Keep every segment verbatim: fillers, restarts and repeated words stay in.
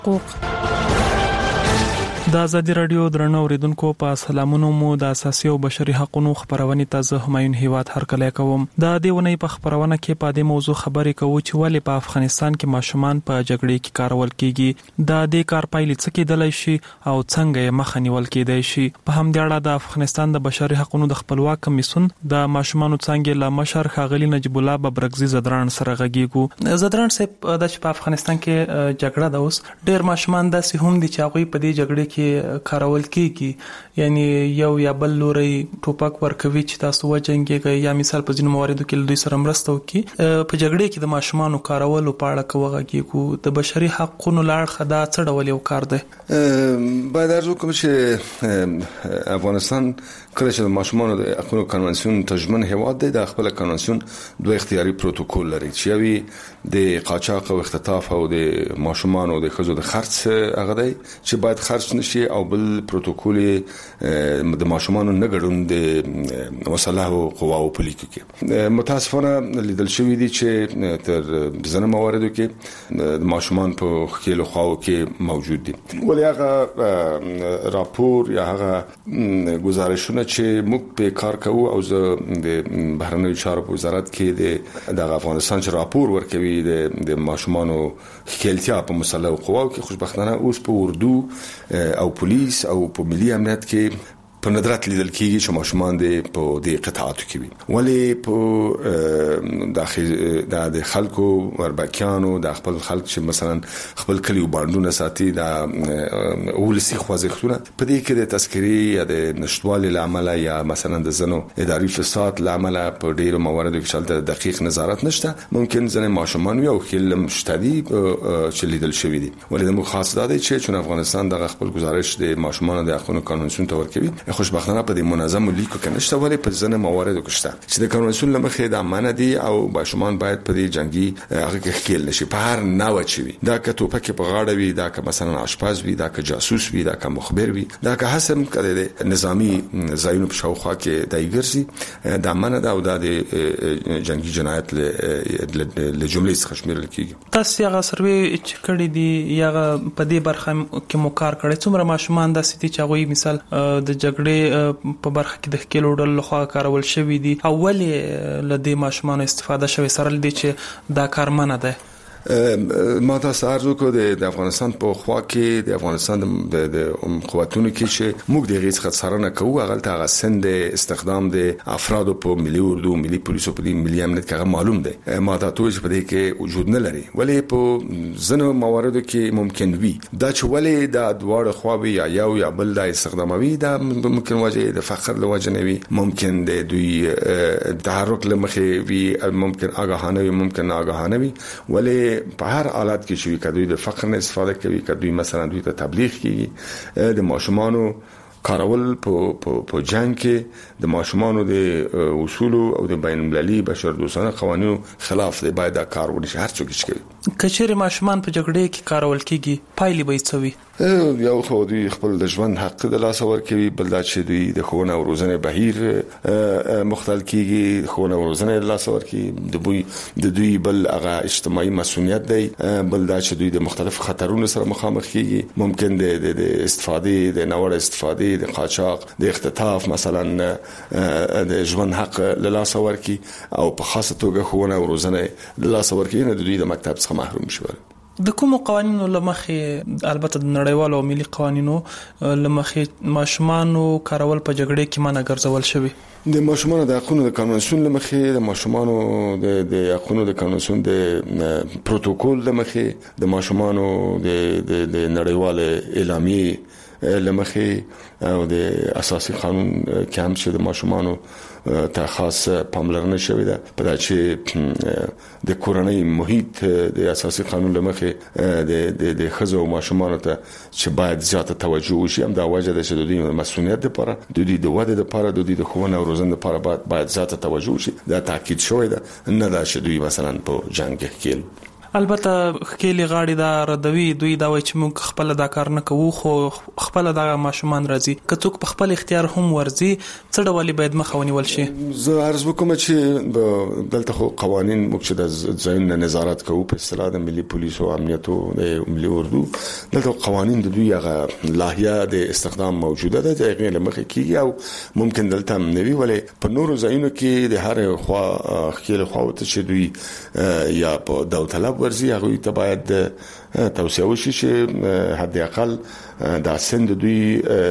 حقوق. د ازادي رادیو درنو اوریدونکو په سلامونو مو د اساسي او بشري حقوقو خبرونه تازه همایون هیواد هر کله کوم. د دې ونې په خبرونه کې په دې موضوع خبرې کوو چې ولې په افغانستان کې ماشومان په جګړې کې کارول کیږي، د دې کار پایلې څه کېدلای شي او څنګه یې مخه نیول کېدای شي. په همدې اړه د افغانستان د بشري حقوقو د خپلواک کمیسیون د ماشومانو څنګه له مشر ښاغلي نجیب الله ببرګزي زدران سره غږیږو. زدران صاحب د په افغانستان کې جګړه ده، اوس ډېر ماشومان داسې هم دي چې هغه په دې جګړه کې کارول کیږي، یعنی یو یا بل لوري ټوپک ورکوي چې تاسو وجنګيږئ، یا مثال په ځینو مواردو کې دوی سره مرسته وکړي. په جګړه کې د ماشومانو کارولو په اړه کوغږیږو، د بشري حقوقو لړ خدا څه ډول یو کار دی؟ باید ارزو کوم چې افغانستان کله چې د ماشومانو د حقوقو کنوانسیون تضمین هیواد دی، د خپل کنوانسیون دوه اختیاري پروتوکول لري چې یوي د قاچاق او اختطاف او د ماشومانو د خزو د خرڅ هغه دی چې باید خرڅ نشي، او بل پروتوکول د ماشومانو نه ګډون د وسله او قواو په لیکو کې. متاسفانه لیدل شوی دی چې تر ځنه مواردو کې د ماشومان په خېلو خواو کې موجود دي. ولې هغه راپور یا هغه گزارشونه چې موږ په کار کوو او زه د بهرنیو چارو په وزارت کې د افغانستان چې راپور ورکوي د د ماشومانو خېلتیا په مسله او قواو کې، خوشبختانه اوس په اردو او پولیس او په ملي امنیت کې په ندرت لیدل کېږي چې ماشومان د په دې قطاعاتو کې وي. ولی په داخل د خلکو وربکیانو د خپل خلک چې مثلا خپل کلیو باندونه ساتي د ولسی خوځښتونه په دې کې د تذکری یا د نشټوالي لامل یا مثلا د زنو اداري فساد لامل په ډیرو مواردو کې شلته دقیق نظارت نشته. ممکن ځنه ماشومان یو خل مشتدي چې لیدل شوی دي. ولی د مو خاص ده چې چون افغانستان د خپل گزارش د ماشومان د حقوقو قانون تور کوي، خوشبختانه په دې منظم لیکو کې نشته، ولی په ځنه مواردو کې شته چې د کنوانسیون لمخې د امانه دي او ماشومان باید په دې جنگي هغه کې خېل نشي په هر نوع چوي. دا که توپک په غاړه وي، دا که مثلا آشپز وي، دا که جاسوس وي، دا که مخبر وي، دا که حسن کړي نظامی ځایونو په شاوخوا کې دای ګرځي، د امانه دا او د جنگي جنایت له جملې څخه شمیرل کیږي. تاسو هغه سروي چې کړی دی یا په دې برخه کې مو کار کړی، څومره ماشومان داسې دي چې هغه مثال د جګړې په برخه کې د خېلو ډول لخوا کارول شوی دي، اول لدې ماشومان استفاده شوی سره لدې چې دا کار منه ده؟ ما تاسو ارزو کو د افغانستان په خوا کې د افغانستان د قوتونو کې چې موږ د غیڅ خطرانه کوو، هغه ته سند استخدام د افراد په ملي اردو ملي پولیسو په ملي امنیت کې معلوم دی. ما تاسو په دې کې وجود نه لري، ولی په ځنو مواردو کې ممکن وي دا چې ولی د دواړه خواوي یا یو یا بل د استخداموي، دا ممکن وجه د فخر له وجه نه وي، ممکن د دوی تحرک لمخې وي، ممکن آگاهانه وي، ممکن آگاهانه وي. ولی په هر حالت کې چې کدوې د فقر نه استفاده کوي، کدوې مثلا دوی ته تبلیغ کوي، د ماشومانو کارول په په جنگ کې د ماشومانو د اصول او د بین المللي بشر دوستانه قوانینو خلاف دی، باید دا کار ونشي هر څوک چې کوي. کچېره ماشومان په جګړه کې کارول کیږي، پایلې به څه وي؟ یو خو دوی خپل د ژوند حق د لاس ورکوي، بل دا چې دوی د ښوونه او روزنې بهیر مختل کیږي، ښوونه او روزنې لاس ورکوي، د دوی د دوی بل هغه اجتماعي مسؤلیت دی، بل دا چې دوی د مختلف خطرونو سره مخامخ کیږي، ممکن د استفادې د نوړ استفادې د قاچاق د اختطاف مثلا د ژوند حق له لاس ورکوي او په خاصه توګه ښوونه او روزنې له لاس ورکوي، نه دوی د مکتب څخه محروم شول. د کومو قوانینو لمخې البته د نړیوالو او ملي قوانینو لمخې ماشومانو کارول په جګړه کې منع ګرځول شوی؟ د ماشومانو د حقوقو د قانون لمخې د ماشومانو د د حقوقو د قانون د پروتوکول لمخې د ماشومانو د د نړیواله اعلامیه لمخې او د اساسي قانون کې هم چې د ماشومانو ته خاص پاملرنه شوې ده په دې چې د کورنۍ محیط د اساسي قانون لمخې د د خزو او ماشومانو ته چې باید زیاته توجه وشي، هم دا وجه ده چې د دوی مسؤلیت لپاره د دوی د وده لپاره د دوی د ښوونه او روزنې لپاره باید باید زیاته توجه وشي. دا تاکید شوی ده، نه دا چې دوی مثلا په جنگ کې البته خېلی غاړي دا ردوي دوی دا وایي چې موږ خپل دا کار نه کوو خو خپل دا ماشومان راځي که څوک په خپل اختیار هم ورځي څه ډول باید مخه ونیول شي. زه عرض وکم چې دلته خو قوانين موږ چې د ځایونو نظارت کوو په اصطلاح د ملي پولیسو او امنیتو د ملي اردو دلته قوانين د دوی هغه لایحه د استخدام موجوده ده د غیر مخه کیږي او ممکن دلته نوي ولې په نورو ځایونو کې د هر خوا خېل خواوت چې دوی یا په داوود طلب ورزي هغه ته باید توصیه وشي چې حد اقل دا سند دوی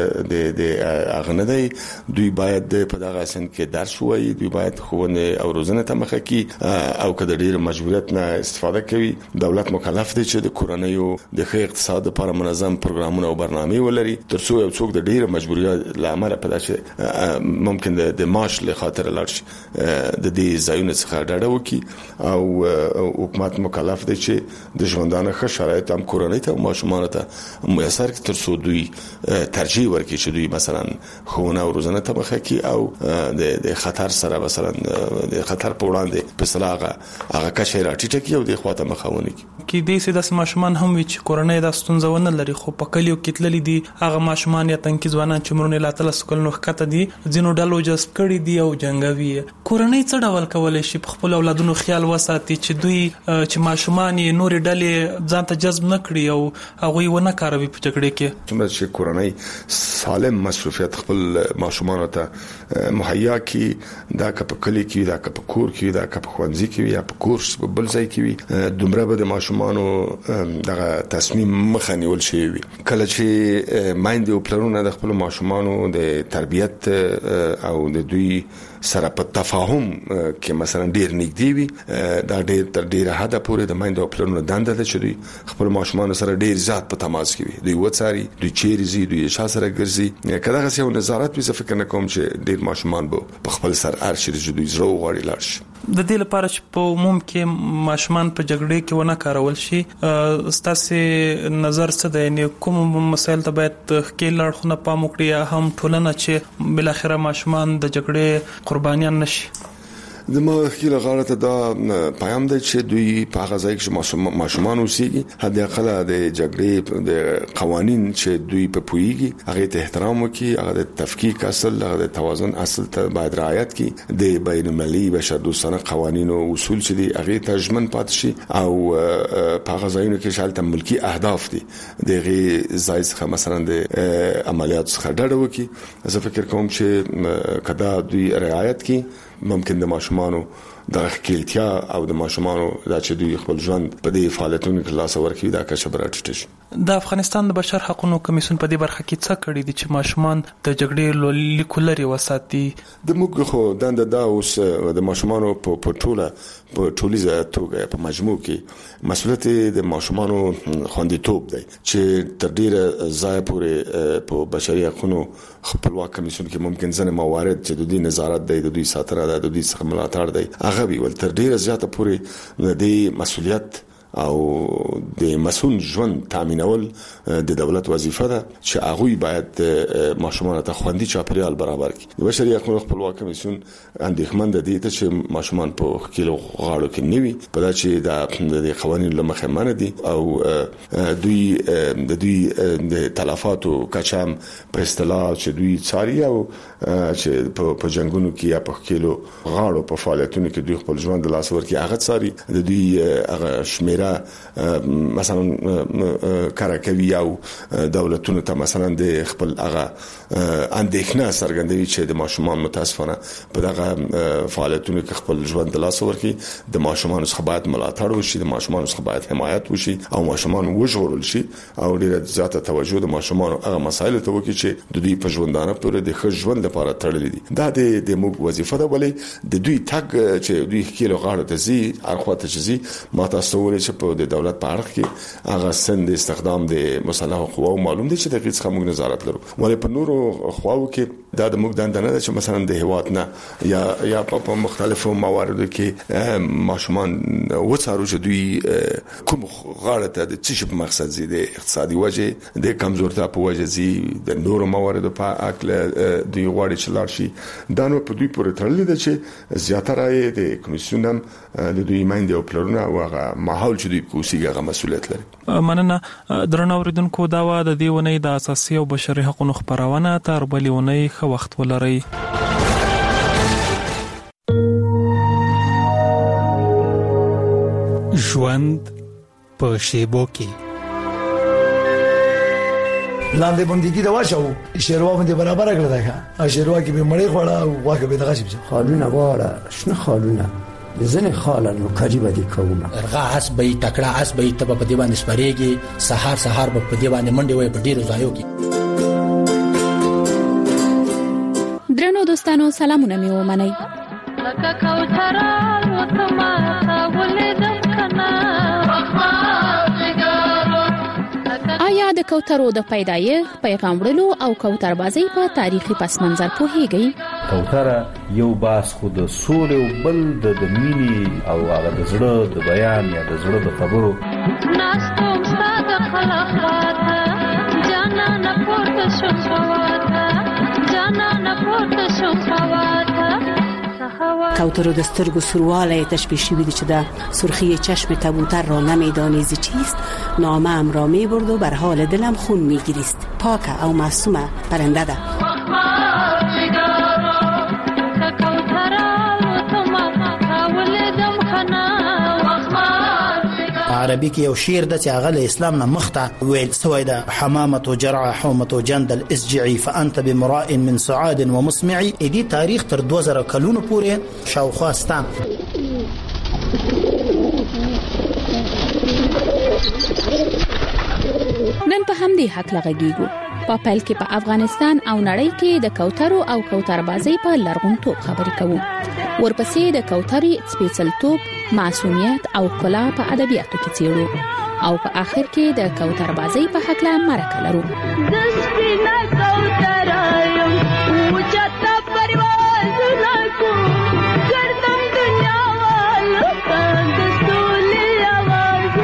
د د اغنده دوی باید په دغه سند کې درس وایي دوی باید خوونه او روزنه ته مخه کی او کله ډیر مجبوریت نه استفاده کوي. دولت مکلف دی چې د کورنیو د ښه اقتصاد لپاره منظم پروګرامونه او برنامې ولري ترڅو یو څوک د ډیر مجبوریت لامل په داسې ممکن د معاش له خاطر لاړ د دې ځایونو څخه ډډه وکړي او حکومت مکلف دی چې د ژوندانه ښه شرایط هم کورنۍ ته او ماشومان ته میسر کړي ترڅو دوی ترجیح ورکړي چې دوی مثلا خونه او روزنه ته مخه کی او د د خطر سره مثلا د خطر په وړاندې په صلاحه هغه کشه راټیټه کی او د خواته مخاوني کی د سې د ماشومان هم وی چې کورنۍ د ستونزونه لري خو په کلیو کې تللی دي هغه ماشومان یا تنکي ځوانان چې مرونه لا تعالی سکول نو خته دي ځینو ډلو جذب کړي دي او جنگوي کورنۍ څه ډول کولای شي په خپل اولادونو خیال وساتي چې دوی چې ماشومان یې نور ډلې ځان ته جذب نکړي او هغه ونه کاروي په جګړه کې چې کورنۍ سالم مصروفیت خپل ماشومان ته مهیا کی دا کپ کلی کی دا کپ کور کی دا کپ خوانځي کی یا په کورس په بل ځای کی دومره به د ماشومانو دغه تصمیم مخنیول شي کله چې مایند او پلانونه د خپل ماشومانو د تربیت او د دوی سره په تفاهم کې مثلا ډیر نږدې وي دا ډیر تر ډیره حد پورې د مایند او پلانونه دنده ده چې دوی خپل ماشومان سره ډیر زیات په تماس کې وي دوی وڅاري دوی چیرې زی دوی شاسره ګرځي کله غسه یو نظارت به څه فکر نه کوم چې ډیر ماشومان به په خپل سر ارشي دوی زرو غواړي لاړ شي د دې لپاره چې په عموم کې ماشومان په جګړې کې ونه کارول شي ستاسو نظر څه دی یعنی کوم مسایل ته باید کې لړخونه پام وکړي یا هم ټولنه چې بل اخره ماشومان د جګړې قربانیان نشي. د ما خیله غاړه ته دا پیغام دی چې دوی په هغه ځای کې ماشومان اوسېږي حد اقل د جګړې د قوانين چې دوی په پويږي هغه ته احترام وکړي هغه د تفکیک اصل هغه د توازن اصل ته باید رعایت کړي د بین المللي بشردوستانه قوانين او اصول چې دی هغه ترجمن پات شي او په هغه ځایونو کې شالته ملکی اهداف دي دغه ځای څخه مثلا د عملیات څخه ډډه وکړي زه فکر کوم چې کدا دوی رعایت کړي ممکن د ماشومانو د خپلتیا او د ماشومانو د چې دوی خپل ژوند په دې فعالیتونو کې لاس ورکړي دا که شبرات شي. د افغانستان د بشر حقوقو کمیسیون په دې برخه کې څه کړی دي چې ماشومان د جګړې لیکولري وساتي د موږ خو دنده دا اوس د ماشومانو په پټوله په ټولیزه توګه په مجموع کې مسؤلیت د ماشومانو خوندیتوب دی چې تر ډیره ځای پورې په بشري حقوقو خپلواک کمیسیون کې ممکن ځنه موارد چې د دوی نظارت دی د دوی ساتنه ده د دوی څخه ملاتړ دی هغه وی ول تر ډیره زیاته پورې د مسؤلیت او د مسؤل ژوند تامینول د دولت وظیفه ده چې هغه باید ماشومان ته خوندي چاپریال برابر کړي. د بشري حقوقو خپلواک کمیسیون اندېښمن ده دي چې ماشومان په کیلو غاړو کې نیوي په دا چې د قوانینو لمخه منه دي او دوی د دوی د تلفاتو کچام په اصطلاح چې دوی څاري او چې په جنگونو کې یا په کیلو غاړو په فعالیتونو کې دوی خپل ژوند لاس ورکړي هغه څاري د دوی هغه شمیر مثلا کارکوي او دولتونو ته مثلا د خپل هغه اندېښنه څرګندوي چې د ماشومان متاسفانه په دغه فعالیتونو کې خپل ژوند لاس ورکړي د ماشومان څخه باید ملاتړ وشي د ماشومان څخه باید حمایت وشي او ماشومان وژغورل شي او ډیره زیاته توجه د ماشومان هغه مسایل ته وکړي چې د دوی په ژوندانه پورې د ښه ژوند لپاره تړلې دي. دا د موږ وظیفه ده ولې د دوی تګ چې دوی کېلو غاړه ته زی اړخواته چې زی ما تاسو ولې په د دولت په اړه کې هغه سند استخدام د مسلح قواو معلوم دي چې د غیڅ خمو نظارت لرو ولې په نورو خواو کې دا د موږ دنده نه ده چې مثلا د هیواد نه یا یا په مختلفو مواردو کې ماشومان وڅارو چې دوی کوم غاړه ته د څه په مقصد زی د اقتصادي وجه د کمزورتیا په وجه زی د نورو مواردو په اکل دوی غواړي چې لاړ شي دا نو په دوی پورې تړلې ده چې زیاتره د کمیسیون هم د دوی مایند او پلانونه او هغه ماحول چې دوی کوسیږي هغه مسؤلیت لري. مننه درنو اوریدونکو دا و د دې ونې د اساسي او بشري حقوقو خبرونه تر بلې ونې خو وخت ولري. ژوند په شیبو کې لاندې باندې دا واښو شیروا باندې برابر کړل دا شیروا کې به مړې خوړه او واګه به دغه شي خالونه واړه شنه خالونه ځنه خاله نو کاجبه دي کومه ارغا اس به تکړه اس به ته په دې باندې سپریږي سحر سحر په دې باندې منډي وي په ډیرو ځایو کې. درنو دوستانو سلامونه مې ومنئ. لکه کوثر وتما ولدم کنا آیا د کوترو د پیدایښت پیغام وړلو او کوتر بازی په تاریخي پس منظر پوهیږي؟ کوتره یو باس خو د سولې او بل د مینې او هغه د زړه د بیان یا د زړه د خبرو ناستوم ستاد خلقات جانا نه پورته شو خواته جانا نه پورته شو خواته. کوترو د سترګو سرواله تشبیه شوی دی چې د سرخی چشم کبوتر را نمیدانی ز چیست نامه ام را میبرد و بر حال دلم خون میگریست. پاک او معصومه پرنده ده. عربي کې یو شعر د چې هغه اسلام نه مخته ویل سوی ده حمامه جرع حومه جندل اسجعي فانت بمراء من سعاد ومسمعي. دې تاریخ تر دوه زره کلونو پورې شاوخوا ستا. نن په همدې حق لغږیږو. په پیل کې په افغانستان او نړۍ کې د کوترو او کوتربازۍ په لرغونتوب خبرې کوو. ورپسې د کوترې سپېڅلتوب، معصومیت او ښکلا په ادبیاتو کې څېړو او په آخر کې د کوتربازۍ په حق لا مرکه لرو. دسپینا کوترایم اوچتا پرواز نکو گردم دنیا والا دستولی آواز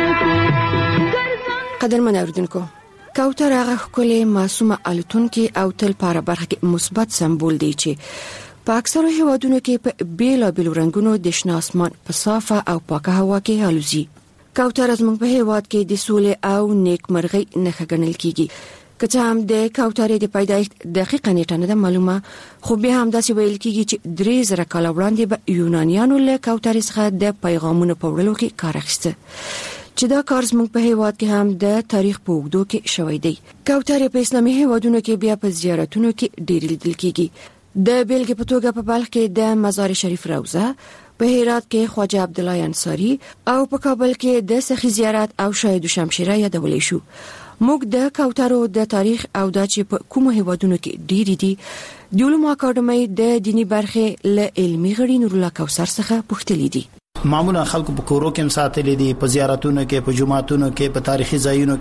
نکو. قدرمن اوریدونکو، کوتر هغه ښکلې معصومه الوتونکې او تل په برخه کې مثبت سمبول دی چې په اکثرو هیوادونو کې په بیلابیلو رنگونو د شنه اسمان په صافه او پاکه هوا کې الوزي. کوتر زموږ په هیواد کې د سولې او نیکمرغۍ نښه ګڼل کیږي. که څه هم د کوترې د پیدایښت دقیقه نیټه نه ده معلومه، خو بیا هم داسې ویل کیږي چې درې زره کاله وړاندې به یونانیانو له کوترې څخه د پیغامونو په وړلو کې کار اخیسته چې دا کار زموږ په هیواد کې هم د تاریخ په اوږدو کې شوی دی. کوترې په اسلامي هیوادونو کې بیا په زیارتونو کې ډېر لیدل کیږي. د بیلګې په توګه په بلخ کې د مزار شریف روضه، په هرات کې خواجه عبدالله انصاری او په کابل کې د سخی زیارت او شاهد شمشیره یادولې شو. موږ د کوترو د تاریخ او د چې په کومو هیوادونو کې ډېری دي د علومو اکاډمۍ د دینی برخې له علمي غړي نور الله کوثر څخه پوښتلې دي. معمولا خلکو په کورو کې ساتلې دي، په زیارتونو کې، په جمعاتونو کې، په تاریخي ځایونو